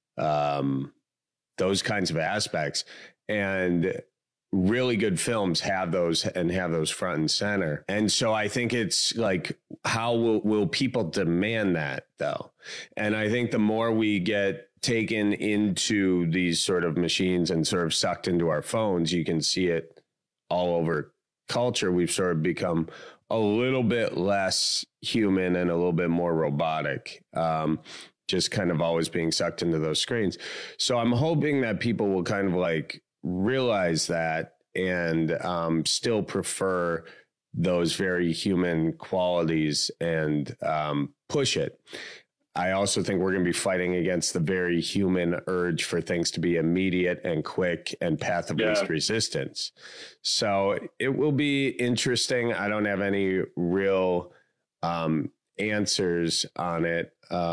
aspects. And really good films have those front and center. And so I think it's like, how will people demand that though? And I think the more we get taken into these sort of machines and sort of sucked into our phones, you can see it all over culture. We've sort of become a little bit less human and a little bit more robotic, just kind of always being sucked into those screens. So I'm hoping that people will kind of like realize that and still prefer those very human qualities and push it. I also think we're going to be fighting against the very human urge for things to be immediate and quick and path of least resistance. So it will be interesting. I don't have any real answers on it.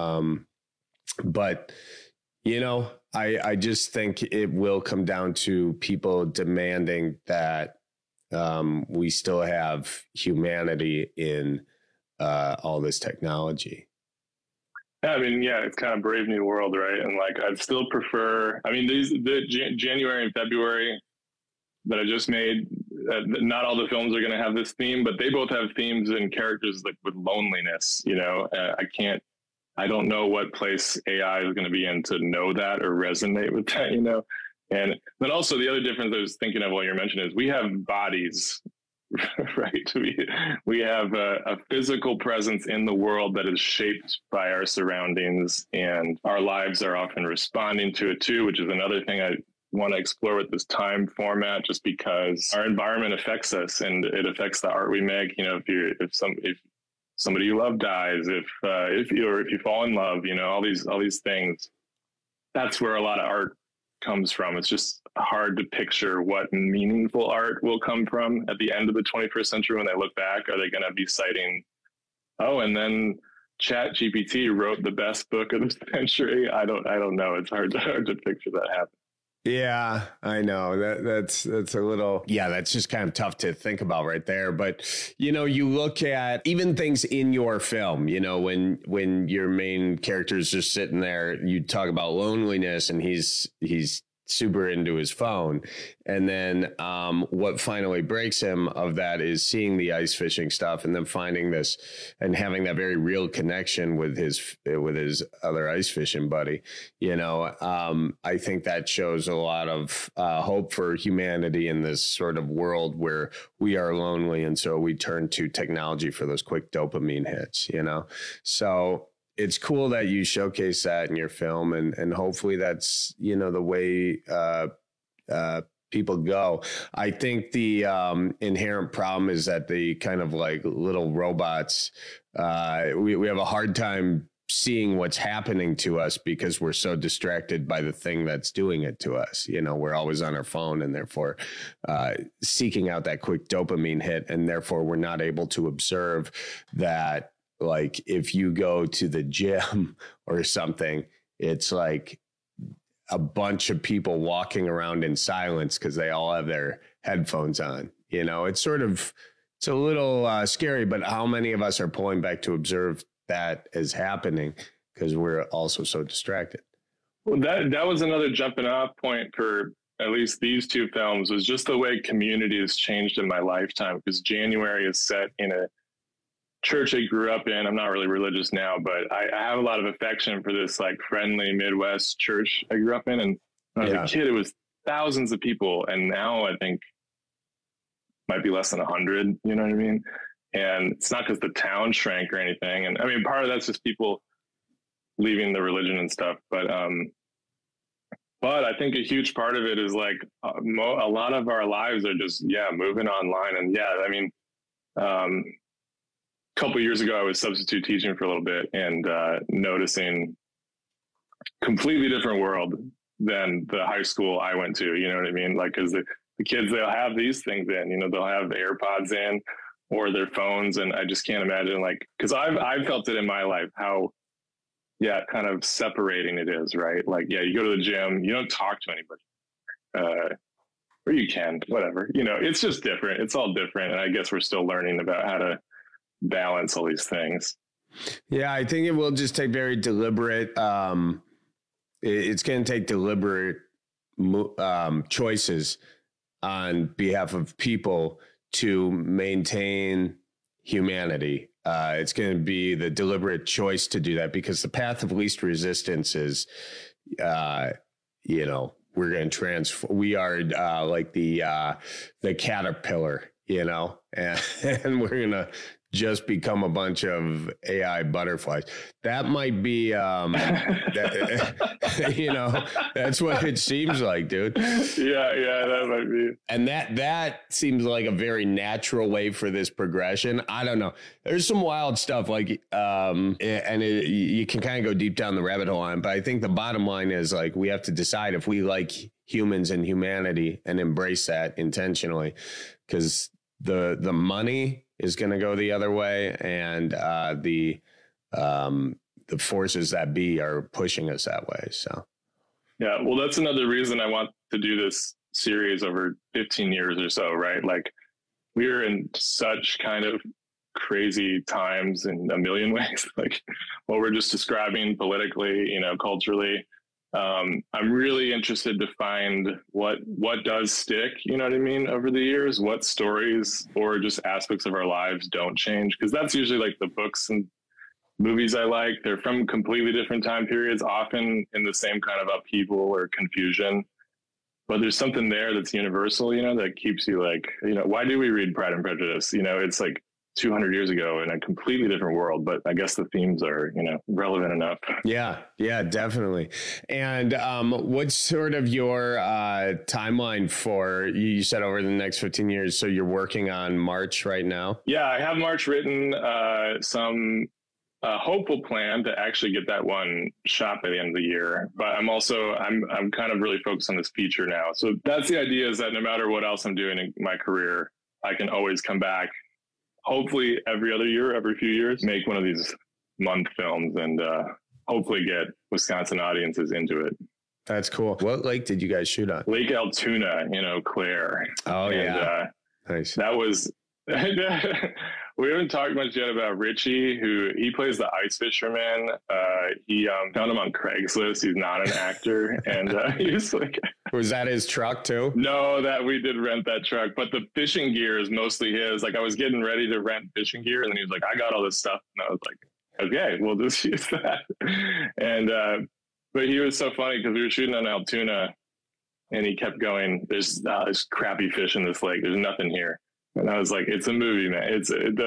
But, I just think it will come down to people demanding that we still have humanity in all this technology. I mean, it's kind of Brave New World, right? And like, I'd still prefer, I mean, the January and February that I just made, not all the films are going to have this theme, but they both have themes and characters like with loneliness, I don't know what place AI is going to be in to know that or resonate with that, And then also the other difference I was thinking of while you're mentioning is we have bodies, right? We have a physical presence in the world that is shaped by our surroundings, and our lives are often responding to it too, which is another thing I want to explore with this time format, just because our environment affects us and it affects the art we make. If somebody you love dies, if you fall in love, all these things, that's where a lot of art comes from. It's just hard to picture what meaningful art will come from at the end of the 21st century. When they look back, are they going to be citing, and then ChatGPT wrote the best book of the century? I don't know. It's hard to picture that happen. Yeah, I know that's a little, that's just kind of tough to think about right there. But, you look at even things in your film, when your main character is just sitting there, you talk about loneliness and he's super into his phone. And then what finally breaks him of that is seeing the ice fishing stuff and then finding this and having that very real connection with his other ice fishing buddy. You know, I think that shows a lot of hope for humanity in this sort of world where we are lonely. And so we turn to technology for those quick dopamine hits, you know? So it's cool that you showcase that in your film, and hopefully that's, you know, the way people go. I think the inherent problem is that the kind of like little robots, we have a hard time seeing what's happening to us because we're so distracted by the thing that's doing it to us. You know, we're always on our phone and therefore seeking out that quick dopamine hit, and therefore we're not able to observe that. Like if you go to the gym or something, it's like a bunch of people walking around in silence because they all have their headphones on. You know, it's a little scary, but how many of us are pulling back to observe that is happening because we're also so distracted? Well, that was another jumping off point for at least these two films, was just the way community has changed in my lifetime, because January is set in a church I grew up in. I'm not really religious now, but I have a lot of affection for this like friendly Midwest church I grew up in. And when I was a kid, it was thousands of people. And now I think might be less than 100, you know what I mean? And it's not because the town shrank or anything. And I mean, part of that's just people leaving the religion and stuff. But I think a huge part of it is like a lot of our lives are just, moving online. And I mean, a couple of years ago, I was substitute teaching for a little bit and noticing completely different world than the high school I went to. You know what I mean? Like, because the kids, they'll have these things in, you know, they'll have AirPods in or their phones. And I just can't imagine, like, because I've felt it in my life, how, kind of separating it is, right? Like, you go to the gym, you don't talk to anybody. Or you can, whatever. You know, it's just different. It's all different. And I guess we're still learning about how to balance all these things. Yeah, I think it will just take very deliberate. It's going to take deliberate choices on behalf of people to maintain humanity. It's going to be the deliberate choice to do that, because the path of least resistance is, you know, we're going to transform. We are like the caterpillar, you know, and we're going to just become a bunch of AI butterflies. That might be, you know, that's what it seems like, dude. Yeah, that might be. And that seems like a very natural way for this progression. I don't know. There's some wild stuff like, you can kind of go deep down the rabbit hole on, but I think the bottom line is like, we have to decide if we like humans and humanity and embrace that intentionally, because the money is going to go the other way, and the forces that be are pushing us that way. So, well, that's another reason I want to do this series over 15 years or so, right? Like, we're in such kind of crazy times in a million ways, like what we're just describing politically, you know, culturally. I'm really interested to find what does stick, you know what I mean, over the years, what stories or just aspects of our lives don't change. Because that's usually like the books and movies I like. They're from completely different time periods, often in the same kind of upheaval or confusion. But there's something there that's universal, you know, that keeps you like, you know, why do we read Pride and Prejudice? You know, it's like 200 years ago in a completely different world, but I guess the themes are, you know, relevant enough. Yeah, definitely. And what's sort of your timeline for, you said over the next 15 years, so you're working on March right now? Yeah, I have March written, some hopeful plan to actually get that one shot by the end of the year. But I'm kind of really focused on this feature now. So that's the idea, is that no matter what else I'm doing in my career, I can always come back, hopefully every other year, every few years, make one of these month films and hopefully get Wisconsin audiences into it. That's cool. What lake did you guys shoot on? Lake Altoona in Eau Claire. Oh, yeah. Nice. That was, we haven't talked much yet about Richie, he plays the ice fisherman. He found him on Craigslist. He's not an actor. And he was like, Was that his truck too? No, that we did rent that truck, but the fishing gear is mostly his. Like I was getting ready to rent fishing gear, and then he was like, "I got all this stuff," and I was like, "Okay, we'll just use that." And but he was so funny because we were shooting on Altoona, and he kept going, "There's crappy fish in this lake. There's nothing here." And I was like, "It's a movie, man.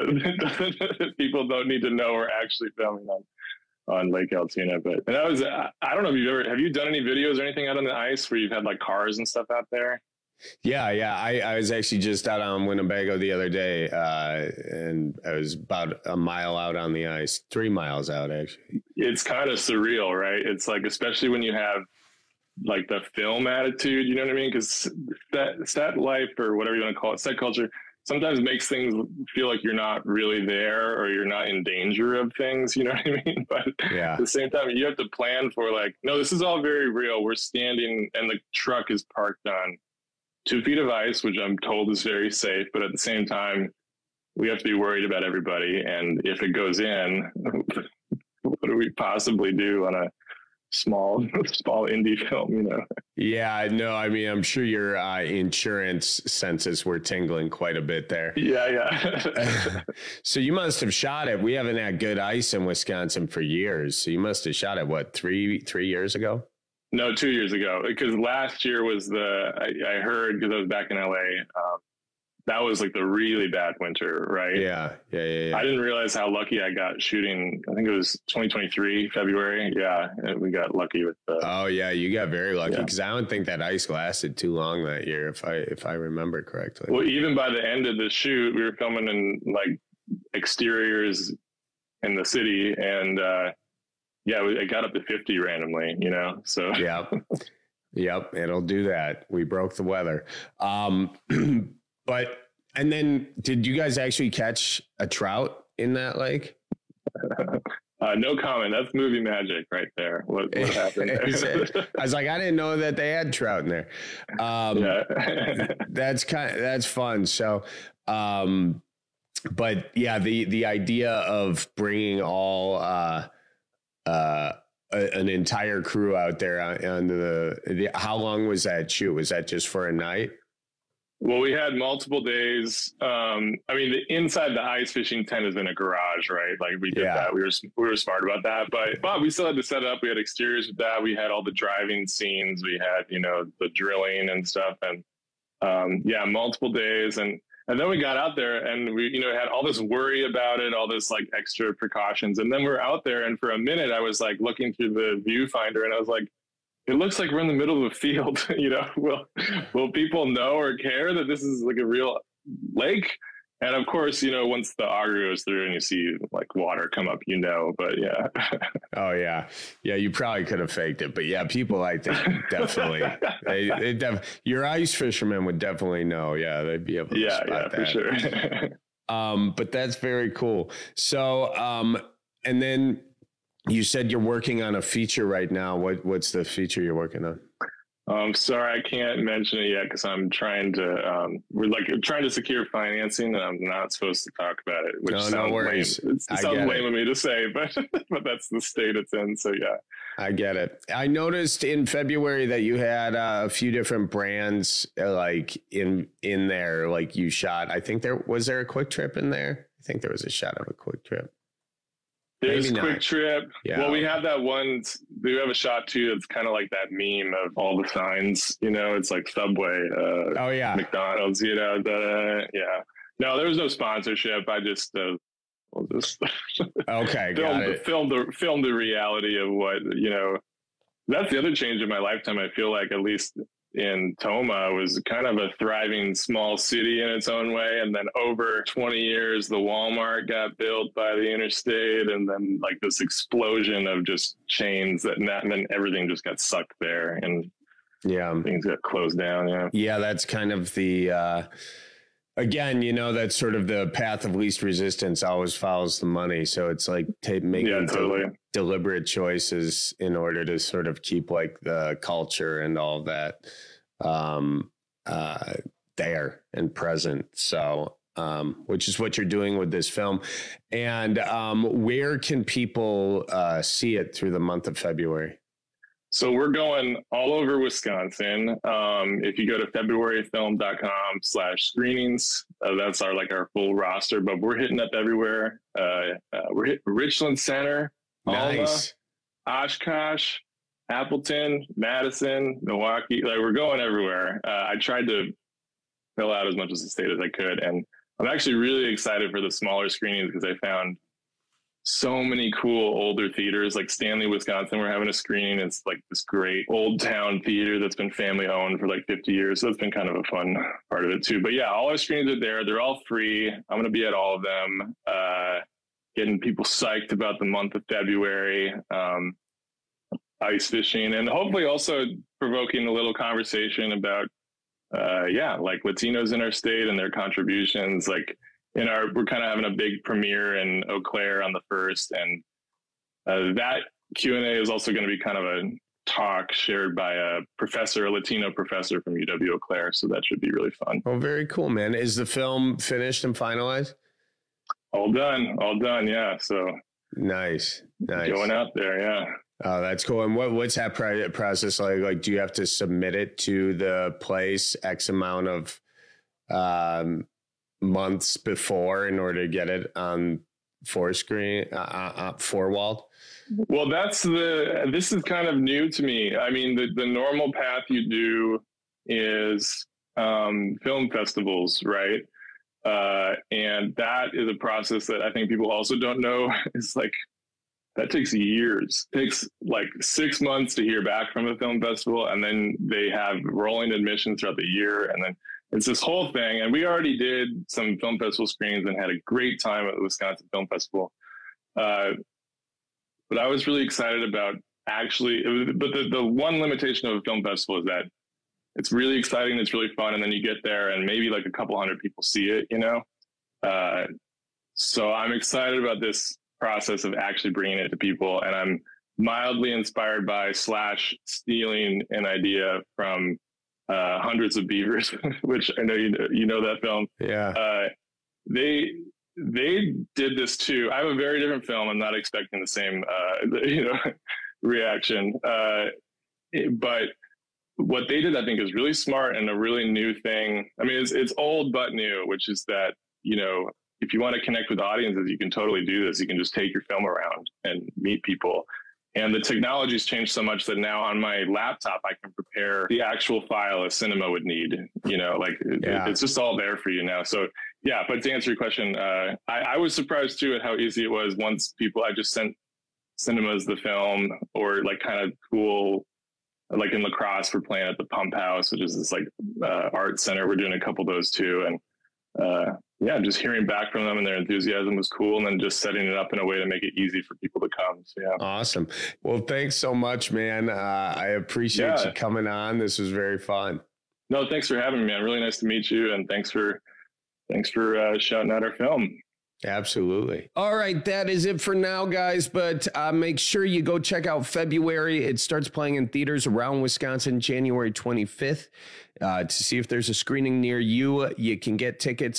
People don't need to know we're actually filming on Lake Altoona." But and that was, I don't know if have you done any videos or anything out on the ice where you've had like cars and stuff out there? Yeah. I was actually just out on Winnebago the other day, and I was about a mile out on the ice, 3 miles out, actually. It's kind of surreal, right? It's like, especially when you have like the film attitude, you know what I mean? Because set life, or whatever you want to call it, set culture, sometimes makes things feel like you're not really there or you're not in danger of things, you know what I mean? But at the same time, you have to plan for like, no, this is all very real. We're standing and the truck is parked on 2 feet of ice, which I'm told is very safe. But at the same time, we have to be worried about everybody. And if it goes in, what do we possibly do on a small indie film, you know? Yeah, no, I mean, I'm sure your insurance senses were tingling quite a bit there. Yeah. So you must have shot it. We haven't had good ice in Wisconsin for years. So you must have shot it, what, three years ago? No, 2 years ago, because last year was I heard, because I was back in LA, that was like the really bad winter, right? Yeah. I didn't realize how lucky I got shooting. I think it was 2023, February. Yeah, we got lucky with the... Oh, yeah, you got very lucky, because I don't think that ice lasted too long that year, if I remember correctly. Well, even by the end of the shoot, we were filming in like exteriors in the city, and it got up to 50 randomly, you know? So Yep, it'll do that. We broke the weather. But, and then did you guys actually catch a trout in that lake? No comment. That's movie magic right there. What happened there? I was like, I didn't know that they had trout in there. That's fun. So, but yeah, the idea of bringing all, an entire crew out there on how long was that shoot? Was that just for a night? Well, we had multiple days. I mean, the inside the ice fishing tent is in a garage, right? Like we did that. We were smart about that, but we still had to set it up. We had exteriors with that. We had all the driving scenes. We had, the drilling and stuff, and multiple days. And then we got out there and we, had all this worry about it, all this like extra precautions. And then we're out there, and for a minute I was like looking through the viewfinder and I was like, it looks like we're in the middle of a field. Will people know or care that this is like a real lake? And of course, once the auger goes through and you see like water come up, but yeah. Oh yeah. Yeah. You probably could have faked it, but yeah, people, I think definitely, your ice fishermen would definitely know. Yeah. They'd be able to spot that. For sure. But that's very cool. So, and then you said you're working on a feature right now. What's the feature you're working on? Sorry, I can't mention it yet because I'm trying to. We're trying to secure financing, and I'm not supposed to talk about it. Which sounds no worries. Lame. It sounds lame of me to say, but that's the state it's in. So yeah, I get it. I noticed in February that you had a few different brands like in there. Like you shot. I think there was a Quick Trip in there. I think there was a shot of a Quick Trip. There's Quick Trip. Yeah. Well, we have that one. We have a shot too that's kind of like that meme of all the signs. It's like Subway. McDonald's. Yeah. No, there was no sponsorship. I just okay. Filmed the reality of what That's the other change in my lifetime. I feel like, at least in Tomah, was kind of a thriving small city in its own way. And then over 20 years, the Walmart got built by the interstate, and then like this explosion of just chains and then everything just got sucked there, and things got closed down. Yeah. That's kind of the, again, that's sort of the path of least resistance always follows the money. So it's like making deliberate choices in order to sort of keep like the culture and all that there and present. So, which is what you're doing with this film. And where can people see it through the month of February? So we're going all over Wisconsin. If you go to februaryfilm.com/screenings, that's our full roster, but we're hitting up everywhere. We're hitting Richland Center, nice. Alma, Oshkosh, Appleton, Madison, Milwaukee. Like, we're going everywhere. I tried to fill out as much of the state as I could. And I'm actually really excited for the smaller screenings because I found so many cool older theaters, like Stanley, Wisconsin. We're having a screening. It's like this great old town theater that's been family owned for like 50 years. So that's been kind of a fun part of it too. But yeah, all our screenings are there. They're all free. I'm going to be at all of them, getting people psyched about the month of February, ice fishing, and hopefully also provoking a little conversation about, like Latinos in our state and their contributions. Like, we're kind of having a big premiere in Eau Claire on the 1st, and that Q&A is also going to be kind of a talk shared by a Latino professor from UW Eau Claire. So that should be really fun. Oh, very cool, man. Is the film finished and finalized? All done. Yeah. So nice. Going out there. Yeah. Oh, that's cool. And what's that process like? Like, do you have to submit it to the place X amount of months before in order to get it on four-walled? Well, this is kind of new to me. I mean, the normal path you do is film festivals, right? And that is a process that I think people also don't know is like, that takes years. It takes like 6 months to hear back from a film festival, and then they have rolling admissions throughout the year, and then it's this whole thing. And we already did some film festival screenings and had a great time at the Wisconsin Film Festival. But I was really excited about the one limitation of a film festival is that it's really exciting, it's really fun, and then you get there and maybe like a couple hundred people see it, So I'm excited about this process of actually bringing it to people, and I'm mildly inspired by / stealing an idea from Hundreds of Beavers, which I know you know that film. Yeah. They did this too. I have a very different film. I'm not expecting the same reaction. But what they did, I think, is really smart and a really new thing. I mean, it's old but new, which is that, if you want to connect with audiences, you can totally do this. You can just take your film around and meet people. And the technology's changed so much that now on my laptop, I can prepare the actual file a cinema would need, it's just all there for you now. So yeah, but to answer your question, I was surprised too at how easy it was once I just sent cinemas the film, or like kind of cool, like in La Crosse, we're playing at the Pump House, which is this like art center. We're doing a couple of those too. And just hearing back from them and their enthusiasm was cool. And then just setting it up in a way to make it easy for people to come. So, yeah. Awesome. Well, thanks so much, man. I appreciate you coming on. This was very fun. No, thanks for having me, man. Really nice to meet you. And thanks for shouting out our film. Absolutely. All right, that is it for now, guys. But make sure you go check out February. It starts playing in theaters around Wisconsin, January 25th. To see if there's a screening near you, you can get tickets,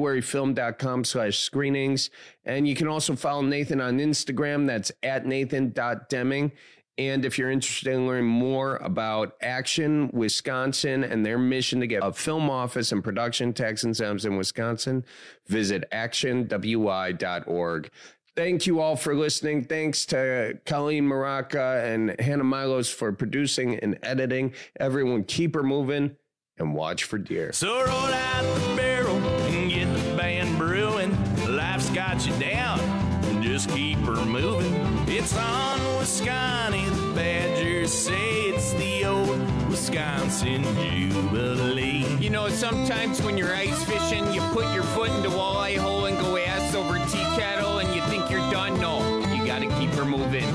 februaryfilm.com/screenings. And you can also follow Nathan on Instagram. That's @Nathan.Deming. And if you're interested in learning more about Action Wisconsin and their mission to get a film office and production tax incentives in Wisconsin, visit actionwi.org. Thank you all for listening. Thanks to Colleen Maraca and Hannah Milos for producing and editing. Everyone keep her moving and watch for deer. So roll out the barrel and get the band brewing. Life's got you down, just keep her moving. It's on Wisconsin, the Badgers say it's the old Wisconsin Jubilee. You know, sometimes when you're ice fishing, you put your foot in the walleye hole and go ass over tea kettle and you think you're done. No, you gotta keep her moving.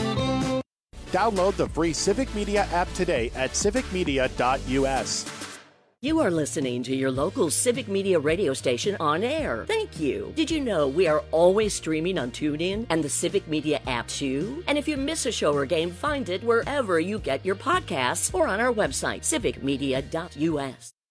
Download the free Civic Media app today at civicmedia.us. You are listening to your local Civic Media radio station on air. Thank you. Did you know we are always streaming on TuneIn and the Civic Media app too? And if you miss a show or game, find it wherever you get your podcasts or on our website, civicmedia.us.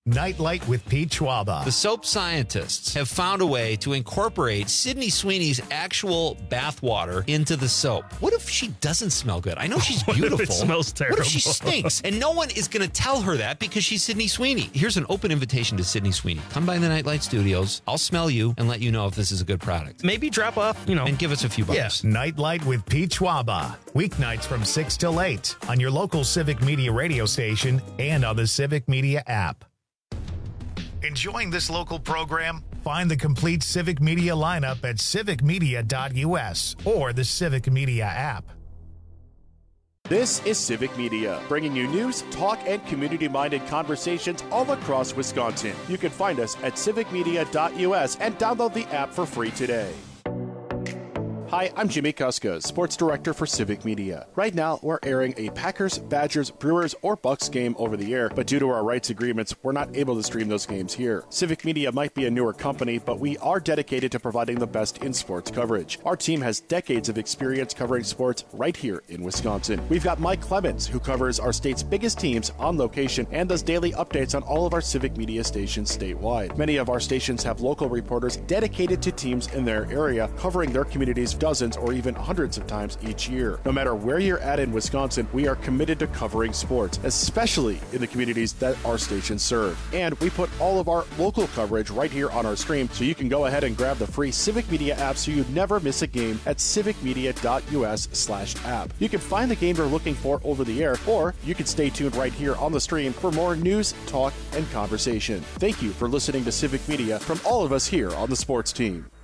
Nightlight with Pete Schwaba. The soap scientists have found a way to incorporate Sydney Sweeney's actual bath water into the soap. What if she doesn't smell good? I know she's beautiful. What if it smells terrible? What if she stinks? And no one is going to tell her that because she's Sydney Sweeney. Here's an open invitation to Sydney Sweeney. Come by the Nightlight Studios. I'll smell you and let you know if this is a good product. Maybe drop off, and give us a few bucks. Yes. Nightlight with Pete Schwaba. Weeknights from 6 till 8 on your local Civic Media radio station and on the Civic Media app. Enjoying this local program? Find the complete Civic Media lineup at civicmedia.us or the Civic Media app. This is Civic Media, bringing you news, talk, and community-minded conversations all across Wisconsin. You can find us at civicmedia.us and download the app for free today. Hi, I'm Jimmy Kuska, Sports Director for Civic Media. Right now, we're airing a Packers, Badgers, Brewers, or Bucks game over the air, but due to our rights agreements, we're not able to stream those games here. Civic Media might be a newer company, but we are dedicated to providing the best in sports coverage. Our team has decades of experience covering sports right here in Wisconsin. We've got Mike Clemens, who covers our state's biggest teams on location and does daily updates on all of our Civic Media stations statewide. Many of our stations have local reporters dedicated to teams in their area, covering their communities dozens or even hundreds of times each year. No matter where you're at in Wisconsin, we are committed to covering sports, especially in the communities that our stations serve. And we put all of our local coverage right here on our stream, so you can go ahead and grab the free Civic Media app so you never miss a game at civicmedia.us/app. You can find the game you're looking for over the air, or you can stay tuned right here on the stream for more news, talk, and conversation. Thank you for listening to Civic Media from all of us here on the sports team.